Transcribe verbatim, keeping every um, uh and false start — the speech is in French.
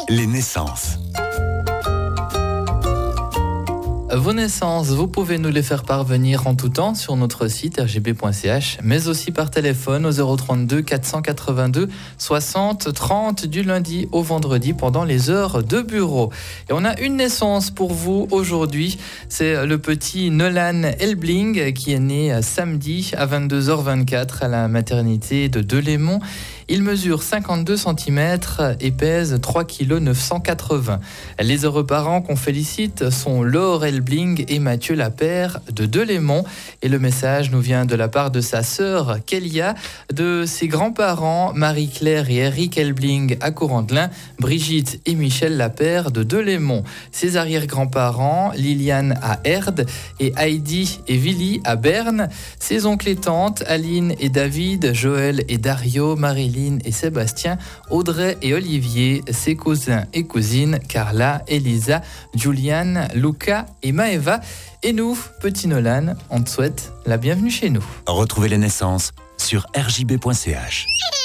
Les naissances. Vos naissances, vous pouvez nous les faire parvenir en tout temps sur notre site r j b point c h, mais aussi par téléphone au zéro trente-deux quatre cent quatre-vingt-deux soixante trente du lundi au vendredi pendant les heures de bureau. Et on a une naissance pour vous aujourd'hui, c'est le petit Nolan Elbling qui est né samedi à vingt-deux heures vingt-quatre à la maternité de Delémont. Il mesure cinquante-deux centimètres et pèse trois virgule neuf cent quatre-vingts kilos. Les heureux parents qu'on félicite sont Laure Elbling et Mathieu Lapère de Delémont. Et le message nous vient de la part de sa sœur Kélia, de ses grands-parents Marie-Claire et Eric Elbling à Courandlin, Brigitte et Michel Lapère de Delémont, ses arrière-grands-parents Liliane à Erde et Heidi et Willy à Berne, ses oncles et tantes Aline et David, Joël et Dario, Marie et Sébastien, Audrey et Olivier, ses cousins et cousines, Carla, Elisa, Juliane, Luca et Maëva. Et nous, petit Nolan, on te souhaite la bienvenue chez nous. Retrouvez les naissances sur r j b point c h.